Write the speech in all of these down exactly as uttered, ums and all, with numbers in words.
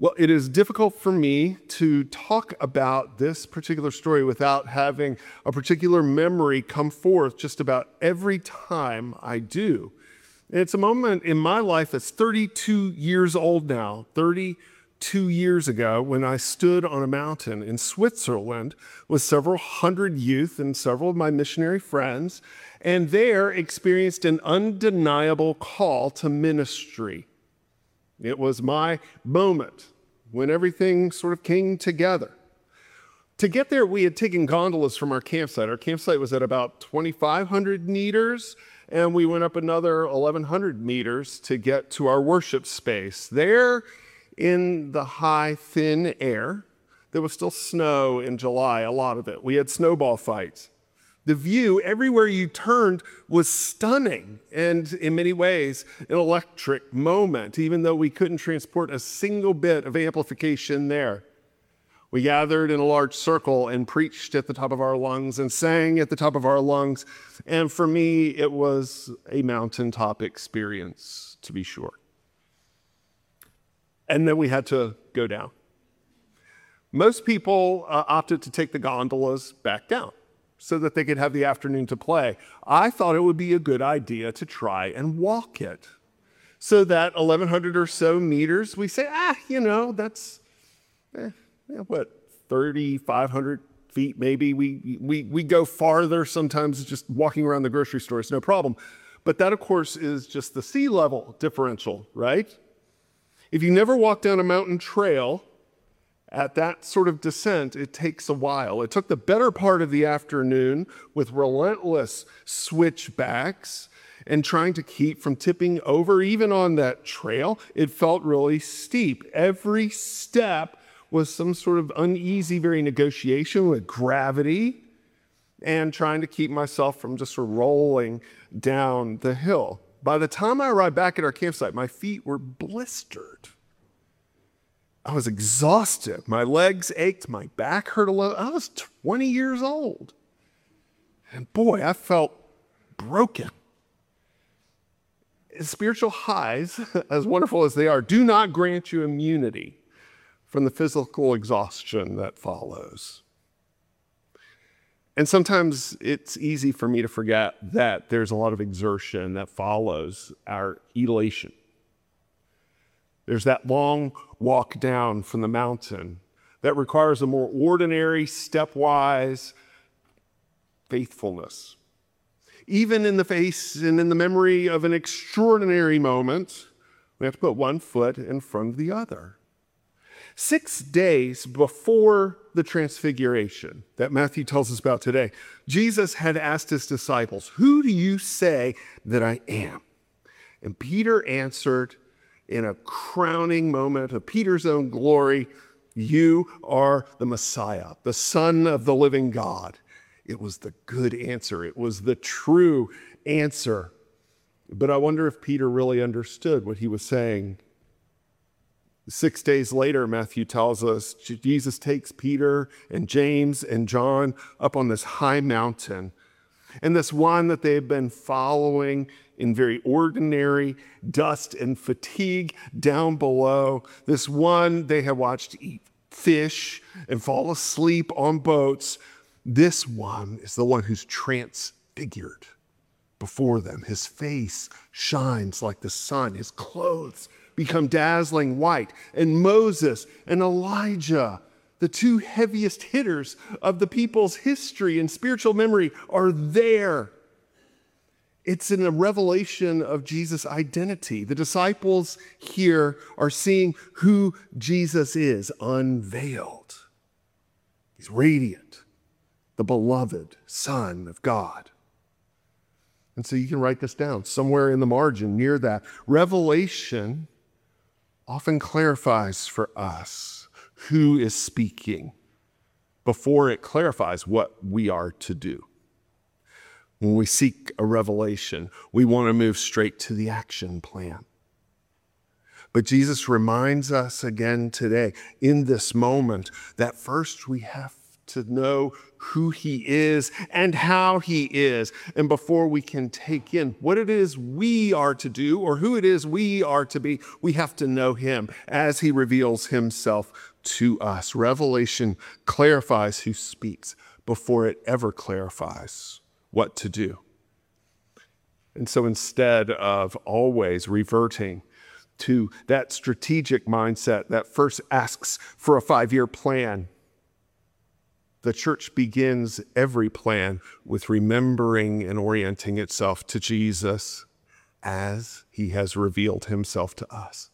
Well, it is difficult for me to talk about this particular story without having a particular memory come forth just about every time I do. And it's a moment in my life that's thirty-two years old now, thirty-two years ago, when I stood on a mountain in Switzerland with several hundred youth and several of my missionary friends, and there experienced an undeniable call to ministry. It was my moment when everything sort of came together. To get there, we had taken gondolas from our campsite. Our campsite was at about twenty-five hundred meters, and we went up another eleven hundred meters to get to our worship space. There, in the high, thin air, there was still snow in July, a lot of it. We had snowball fights. The view, everywhere you turned, was stunning and in many ways an electric moment, even though we couldn't transport a single bit of amplification there. We gathered in a large circle and preached at the top of our lungs and sang at the top of our lungs. And for me, it was a mountaintop experience, to be sure. And then we had to go down. Most people uh, opted to take the gondolas back down so that they could have the afternoon to play. I thought it would be a good idea to try and walk it. So that eleven hundred or so meters, we say, ah, you know, that's, eh, what, thirty-five hundred feet maybe. We, we, we go farther sometimes just walking around the grocery store, it's no problem. But that, of course, is just the sea level differential, right? If you never walk down a mountain trail, at that sort of descent, it takes a while. It took the better part of the afternoon with relentless switchbacks and trying to keep from tipping over. Even on that trail, it felt really steep. Every step was some sort of uneasy, very negotiation with gravity and trying to keep myself from just sort of rolling down the hill. By the time I arrived back at our campsite, my feet were blistered. I was exhausted. My legs ached. My back hurt a little. I was twenty years old. And boy, I felt broken. Spiritual highs, as wonderful as they are, do not grant you immunity from the physical exhaustion that follows. And sometimes it's easy for me to forget that there's a lot of exertion that follows our elation. There's that long walk down from the mountain that requires a more ordinary, stepwise faithfulness. Even in the face and in the memory of an extraordinary moment, we have to put one foot in front of the other. Six days before the transfiguration that Matthew tells us about today, Jesus had asked his disciples, "Who do you say that I am?" And Peter answered, in a crowning moment of Peter's own glory, "You are the Messiah, the Son of the living God." It was the good answer. It was the true answer. But I wonder if Peter really understood what he was saying. Six days later, Matthew tells us, Jesus takes Peter and James and John up on this high mountain. And this one that they had been following in very ordinary dust and fatigue down below, this one they had watched eat fish and fall asleep on boats, this one is the one who's transfigured before them. His face shines like the sun. His clothes become dazzling white. And Moses and Elijah, the two heaviest hitters of the people's history and spiritual memory, are there. It's in a revelation of Jesus' identity. The disciples here are seeing who Jesus is unveiled. He's radiant, the beloved Son of God. And so you can write this down somewhere in the margin near that. Revelation often clarifies for us who is speaking before it clarifies what we are to do. When we seek a revelation, we want to move straight to the action plan. But Jesus reminds us again today in this moment that first we have to know who he is and how he is. And before we can take in what it is we are to do or who it is we are to be, we have to know him as he reveals himself to us. Revelation clarifies who speaks before it ever clarifies what to do. And so instead of always reverting to that strategic mindset that first asks for a five-year plan, the church begins every plan with remembering and orienting itself to Jesus as he has revealed himself to us.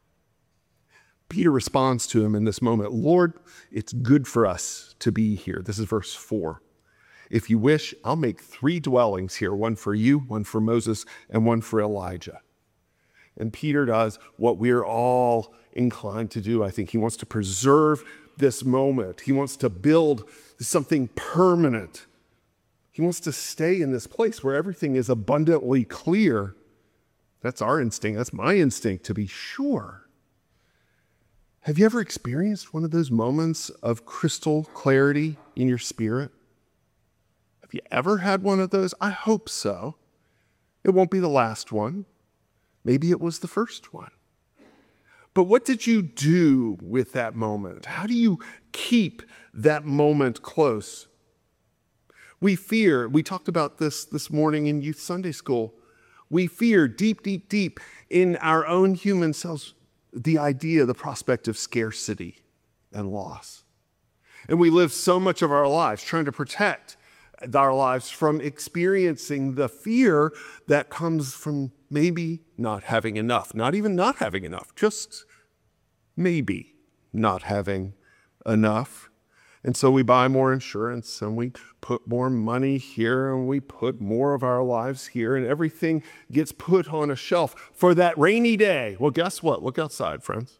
Peter responds to him in this moment, "Lord, it's good for us to be here." This is verse four. "If you wish, I'll make three dwellings here, one for you, one for Moses, and one for Elijah." And Peter does what we're all inclined to do. I think he wants to preserve this moment. He wants to build something permanent. He wants to stay in this place where everything is abundantly clear. That's our instinct. That's my instinct, to be sure. Have you ever experienced one of those moments of crystal clarity in your spirit? Have you ever had one of those? I hope so. It won't be the last one. Maybe it was the first one. But what did you do with that moment? How do you keep that moment close? We fear, we talked about this this morning in Youth Sunday School. We fear deep, deep, deep in our own human selves the idea, the prospect of scarcity and loss. And we live so much of our lives trying to protect our lives from experiencing the fear that comes from maybe not having enough, not even not having enough, just maybe not having enough. And so we buy more insurance and we put more money here and we put more of our lives here and everything gets put on a shelf for that rainy day. Well, guess what? Look outside, friends.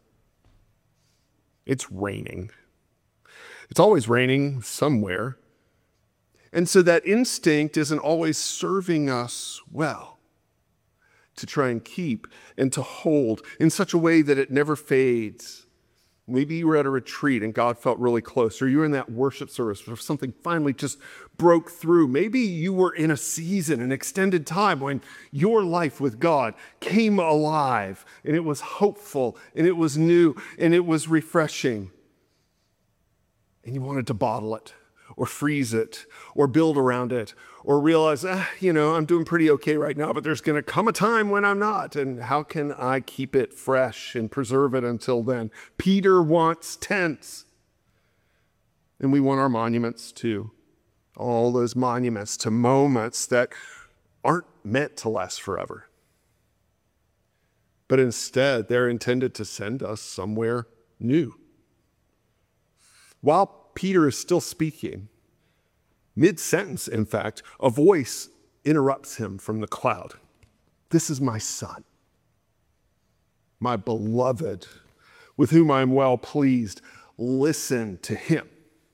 It's raining. It's always raining somewhere. And so that instinct isn't always serving us well to try and keep and to hold in such a way that it never fades. Maybe you were at a retreat and God felt really close, or you were in that worship service where something finally just broke through. Maybe you were in a season, an extended time when your life with God came alive and it was hopeful and it was new and it was refreshing. And you wanted to bottle it or freeze it or build around it or realize, ah, you know, I'm doing pretty okay right now, but there's going to come a time when I'm not. And how can I keep it fresh and preserve it until then? Peter wants tents. And we want our monuments too. All those monuments to moments that aren't meant to last forever. But instead, they're intended to send us somewhere new. While Peter is still speaking, mid-sentence, in fact, a voice interrupts him from the cloud. "This is my son, my beloved, with whom I am well pleased. Listen to him."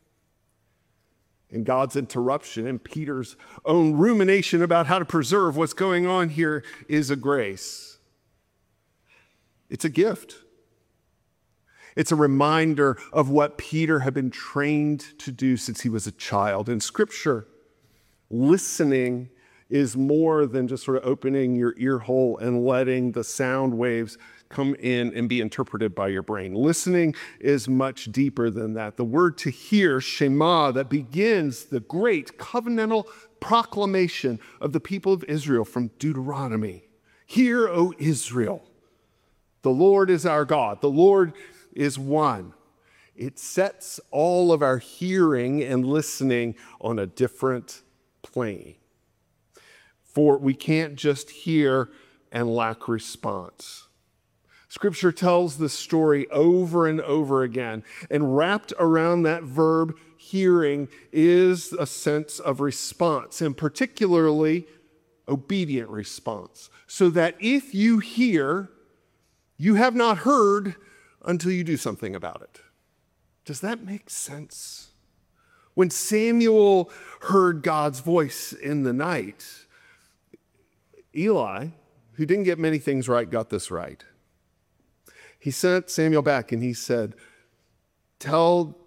And God's interruption and Peter's own rumination about how to preserve what's going on here is a grace. It's a gift. It's a reminder of what Peter had been trained to do since he was a child. In Scripture, listening is more than just sort of opening your ear hole and letting the sound waves come in and be interpreted by your brain. Listening is much deeper than that. The word to hear, Shema, that begins the great covenantal proclamation of the people of Israel from Deuteronomy. "Hear, O Israel, the Lord is our God. The Lord is one." It sets all of our hearing and listening on a different plane. For we can't just hear and lack response. Scripture tells this story over and over again, and wrapped around that verb hearing is a sense of response, and particularly obedient response. So that if you hear, you have not heard until you do something about it. Does that make sense? When Samuel heard God's voice in the night, Eli, who didn't get many things right, got this right. He sent Samuel back and he said, "Tell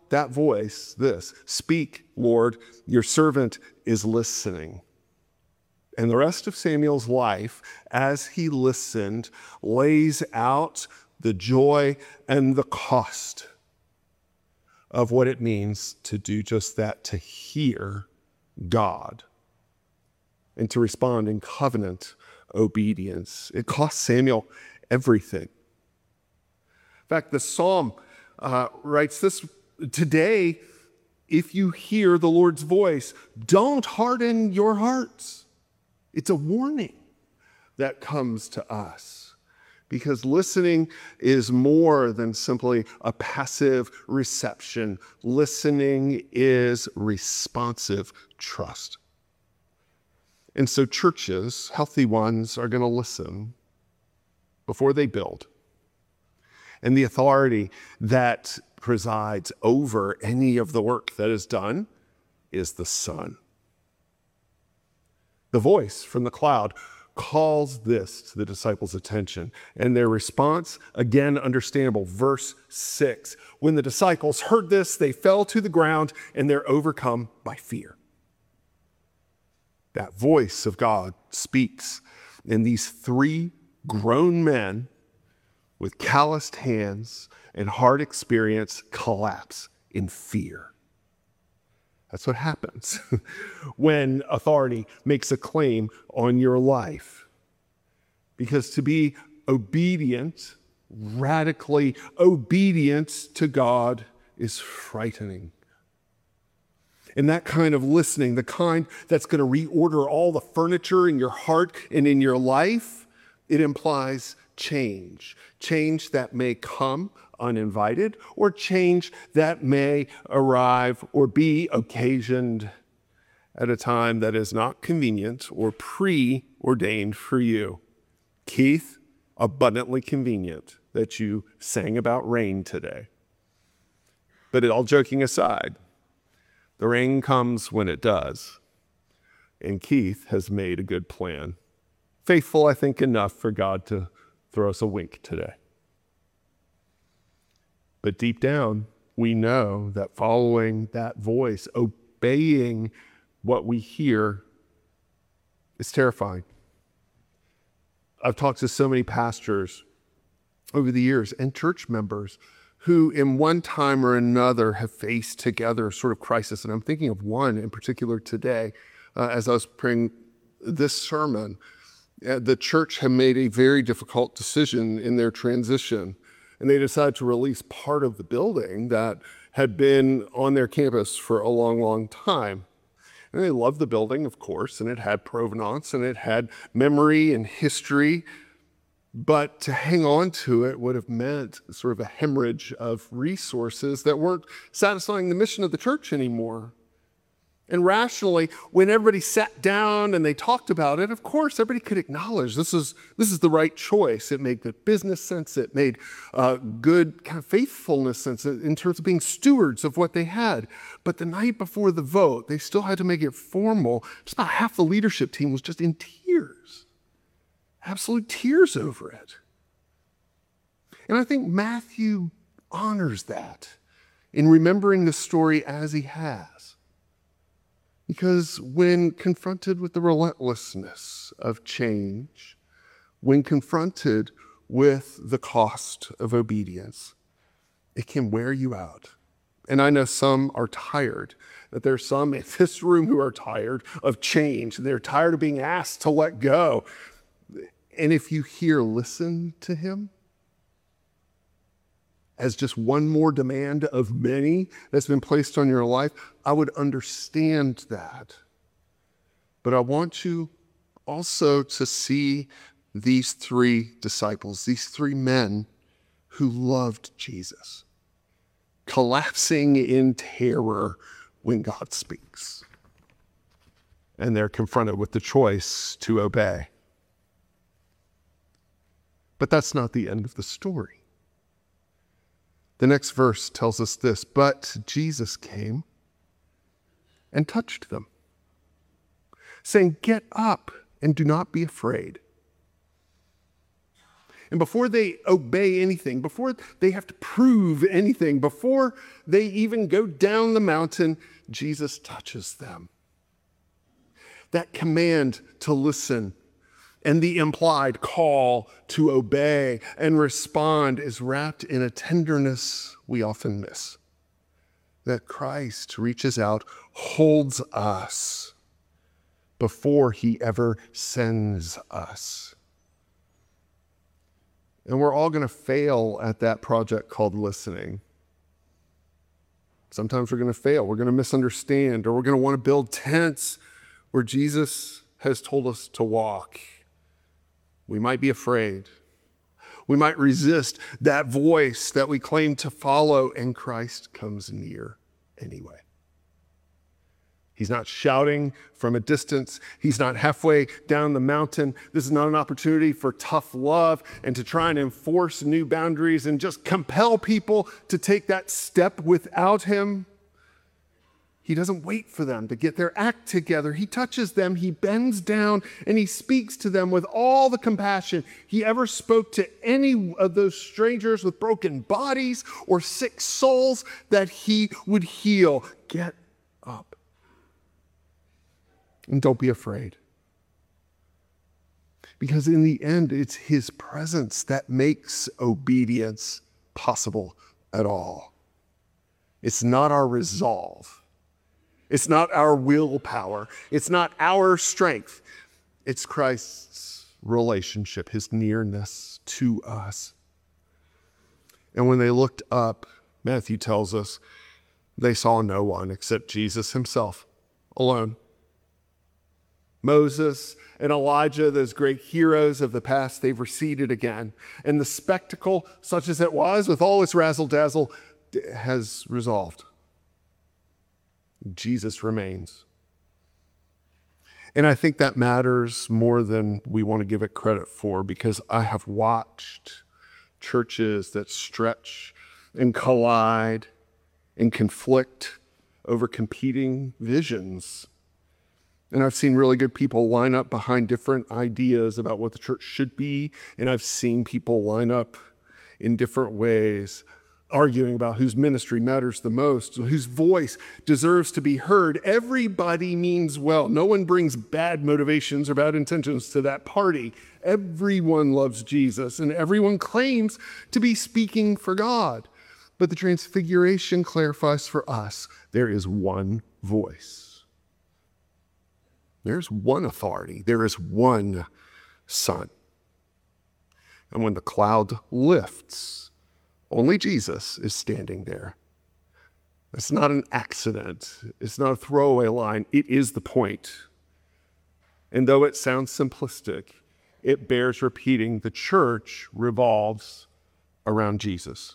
that voice this: "Speak, Lord, your servant is listening." And the rest of Samuel's life, as he listened, lays out the joy and the cost of what it means to do just that, to hear God and to respond in covenant obedience. It cost Samuel everything. In fact, the psalm uh, writes this: "Today, if you hear the Lord's voice, don't harden your hearts." It's a warning that comes to us, because listening is more than simply a passive reception. Listening is responsive trust. And so churches, healthy ones, are going to listen before they build. And the authority that presides over any of the work that is done is the Son. The voice from the cloud calls this to the disciples' attention, and their response, again, understandable. Verse six, "When the disciples heard this, they fell to the ground, and they're overcome by fear." That voice of God speaks, and these three grown men with calloused hands and hard experience collapse in fear. That's what happens when authority makes a claim on your life. Because to be obedient, radically obedient to God, is frightening. And that kind of listening, the kind that's going to reorder all the furniture in your heart and in your life, it implies change. Change that may come uninvited, or change that may arrive or be occasioned at a time that is not convenient or preordained for you. Keith, abundantly convenient that you sang about rain today. But all joking aside, the rain comes when it does. And Keith has made a good plan. Faithful, I think, enough for God to throw us a wink today. But deep down, we know that following that voice, obeying what we hear, is terrifying. I've talked to so many pastors over the years and church members who in one time or another have faced together a sort of crisis. And I'm thinking of one in particular today. Uh, as I was praying this sermon, uh, the church had made a very difficult decision in their transition. And they decided to release part of the building that had been on their campus for a long, long time. And they loved the building, of course, and it had provenance and it had memory and history. But to hang on to it would have meant sort of a hemorrhage of resources that weren't satisfying the mission of the church anymore. And rationally, when everybody sat down and they talked about it, of course, everybody could acknowledge this is this is the right choice. It made good business sense. It made uh, good kind of faithfulness sense in terms of being stewards of what they had. But the night before the vote, they still had to make it formal. Just about half the leadership team was just in tears, absolute tears over it. And I think Matthew honors that in remembering the story as he has. Because when confronted with the relentlessness of change, when confronted with the cost of obedience, it can wear you out. And I know some are tired, that there's some in this room who are tired of change. They're tired of being asked to let go. And if you hear, listen to him, as just one more demand of many that's been placed on your life, I would understand that. But I want you also to see these three disciples, these three men who loved Jesus, collapsing in terror when God speaks. And they're confronted with the choice to obey. But that's not the end of the story. The next verse tells us this: but Jesus came and touched them, saying, "Get up and do not be afraid." And before they obey anything, before they have to prove anything, before they even go down the mountain, Jesus touches them. That command to listen and the implied call to obey and respond is wrapped in a tenderness we often miss. That Christ reaches out, holds us before he ever sends us. And we're all going to fail at that project called listening. Sometimes we're going to fail. We're going to misunderstand, or we're going to want to build tents where Jesus has told us to walk. We might be afraid. We might resist that voice that we claim to follow, and Christ comes near anyway. He's not shouting from a distance. He's not halfway down the mountain. This is not an opportunity for tough love and to try and enforce new boundaries and just compel people to take that step without him. He doesn't wait for them to get their act together. He touches them, he bends down, and he speaks to them with all the compassion he ever spoke to any of those strangers with broken bodies or sick souls that he would heal. Get up. And don't be afraid. Because in the end, it's his presence that makes obedience possible at all. It's not our resolve. It's not our willpower. It's not our strength. It's Christ's relationship, his nearness to us. And when they looked up, Matthew tells us, they saw no one except Jesus himself, alone. Moses and Elijah, those great heroes of the past, they've receded again. And the spectacle, such as it was, with all its razzle-dazzle, has resolved. Jesus remains. And I think that matters more than we want to give it credit for, because I have watched churches that stretch and collide and conflict over competing visions. And I've seen really good people line up behind different ideas about what the church should be. And I've seen people line up in different ways, arguing about whose ministry matters the most, whose voice deserves to be heard. Everybody means well. No one brings bad motivations or bad intentions to that party. Everyone loves Jesus, and everyone claims to be speaking for God. But the Transfiguration clarifies for us, there is one voice. There's one authority. There is one Son. And when the cloud lifts, only Jesus is standing there. It's not an accident. It's not a throwaway line. It is the point. And though it sounds simplistic, it bears repeating. The church revolves around Jesus.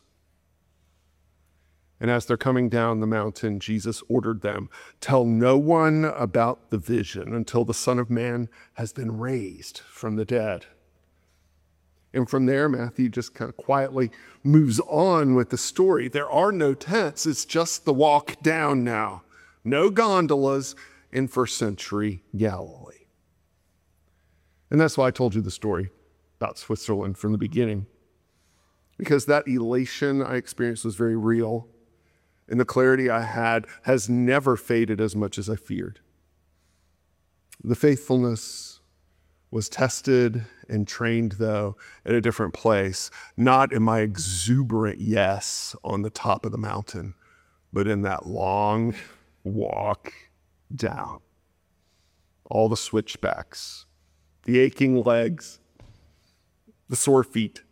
And as they're coming down the mountain, Jesus ordered them, tell no one about the vision until the Son of Man has been raised from the dead. And from there, Matthew just kind of quietly moves on with the story. There are no tents. It's just the walk down now. No gondolas in first century Galilee. And that's why I told you the story about Switzerland from the beginning. Because that elation I experienced was very real. And the clarity I had has never faded as much as I feared. The faithfulness was tested and trained, though, at a different place, not in my exuberant yes on the top of the mountain, but in that long walk down. All the switchbacks, the aching legs, the sore feet.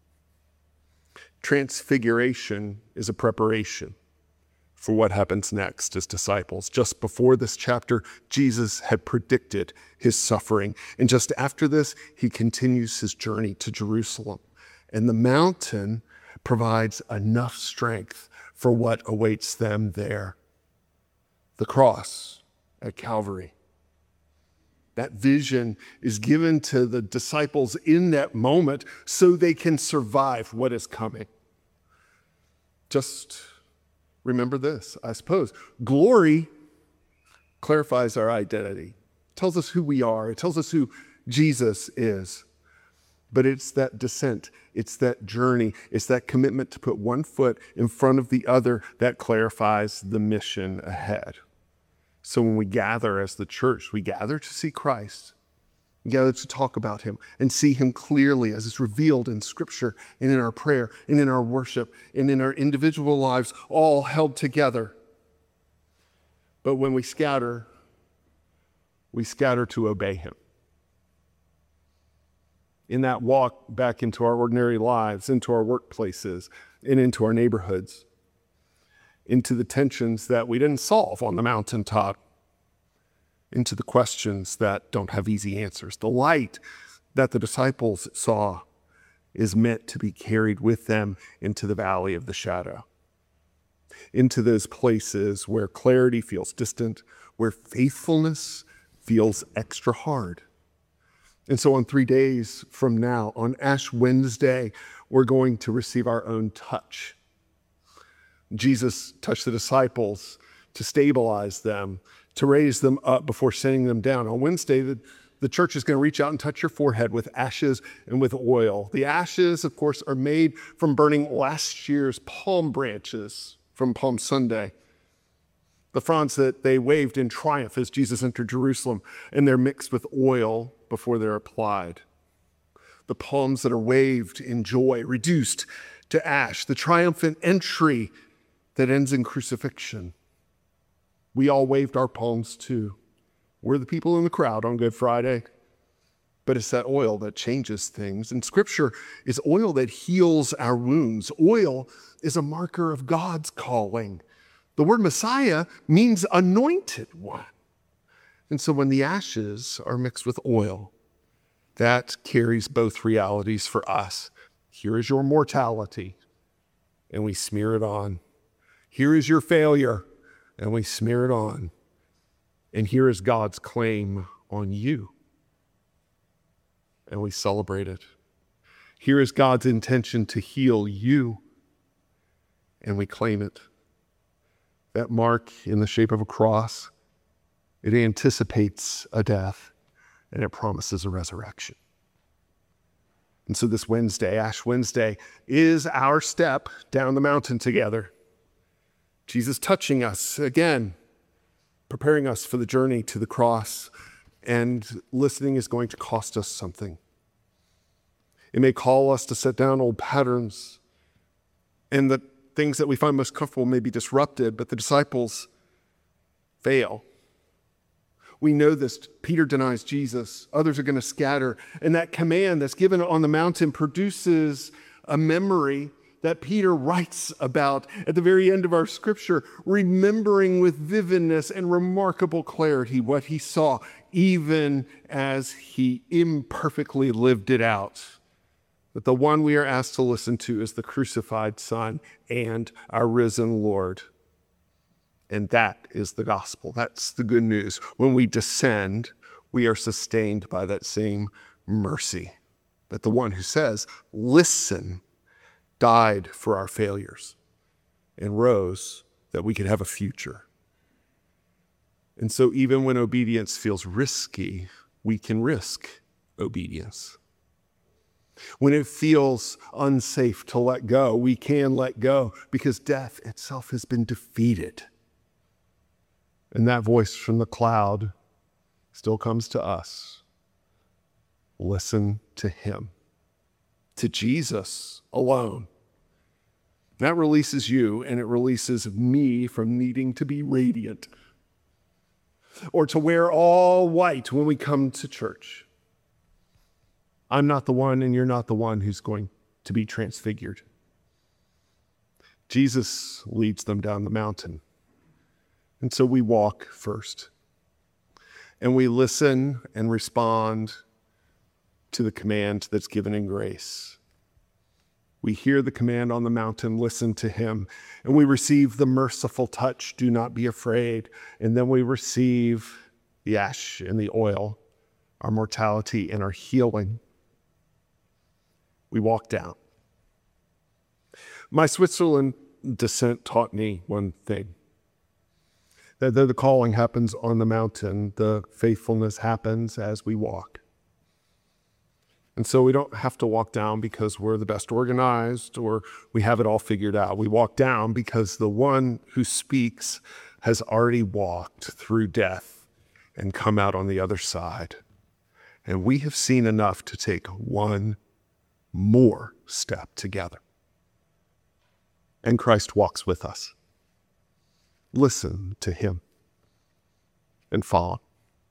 Transfiguration is a preparation for what happens next as disciples. Just before this chapter, Jesus had predicted his suffering. And just after this, he continues his journey to Jerusalem. And the mountain provides enough strength for what awaits them there. The cross at Calvary. That vision is given to the disciples in that moment so they can survive what is coming. Just remember this, I suppose. Glory clarifies our identity. It tells us who we are. It tells us who Jesus is. But it's that descent, it's that journey, it's that commitment to put one foot in front of the other that clarifies the mission ahead. So when we gather as the church, we gather to see Christ, we gather to talk about him and see him clearly as it's revealed in Scripture and in our prayer and in our worship and in our individual lives, all held together. But when we scatter, we scatter to obey him. In that walk back into our ordinary lives, into our workplaces, and into our neighborhoods, into the tensions that we didn't solve on the mountaintop, into the questions that don't have easy answers. The light that the disciples saw is meant to be carried with them into the valley of the shadow, into those places where clarity feels distant, where faithfulness feels extra hard. And so on three days from now, on Ash Wednesday, we're going to receive our own touch. Jesus touched the disciples to stabilize them, to raise them up before sending them down. On Wednesday, the, the church is going to reach out and touch your forehead with ashes and with oil. The ashes, of course, are made from burning last year's palm branches from Palm Sunday. The fronds that they waved in triumph as Jesus entered Jerusalem, and they're mixed with oil before they're applied. The palms that are waved in joy, reduced to ash, the triumphant entry that ends in crucifixion. We all waved our palms too. We're the people in the crowd on Good Friday, but it's that oil that changes things. And Scripture is oil that heals our wounds. Oil is a marker of God's calling. The word Messiah means anointed one. And so when the ashes are mixed with oil, that carries both realities for us. Here is your mortality, and we smear it on. Here is your failure, and we smear it on. And here is God's claim on you, and we celebrate it. Here is God's intention to heal you, and we claim it. That mark in the shape of a cross, it anticipates a death, and it promises a resurrection. And so this Wednesday, Ash Wednesday, is our step down the mountain together. Jesus touching us again, preparing us for the journey to the cross, and listening is going to cost us something. It may call us to set down old patterns, and the things that we find most comfortable may be disrupted, but the disciples fail. We know this. Peter denies Jesus. Others are going to scatter. And that command that's given on the mountain produces a memory that Peter writes about at the very end of our Scripture, remembering with vividness and remarkable clarity what he saw, even as he imperfectly lived it out. But the one we are asked to listen to is the crucified Son and our risen Lord. And that is the gospel. That's the good news. When we descend, we are sustained by that same mercy. That the one who says, listen, died for our failures and rose that we could have a future. And so even when obedience feels risky, we can risk obedience. When it feels unsafe to let go, we can let go because death itself has been defeated. And that voice from the cloud still comes to us. Listen to him, to Jesus alone. That releases you, and it releases me from needing to be radiant or to wear all white when we come to church. I'm not the one, and you're not the one who's going to be transfigured. Jesus leads them down the mountain. And so we walk first, and we listen and respond to the command that's given in grace. We hear the command on the mountain, listen to him, and we receive the merciful touch, do not be afraid. And then we receive the ash and the oil, our mortality and our healing. We walk down. My Switzerland descent taught me one thing. That though the calling happens on the mountain, the faithfulness happens as we walk. And so we don't have to walk down because we're the best organized or we have it all figured out. We walk down because the one who speaks has already walked through death and come out on the other side. And we have seen enough to take one more step together. And Christ walks with us. Listen to him and follow.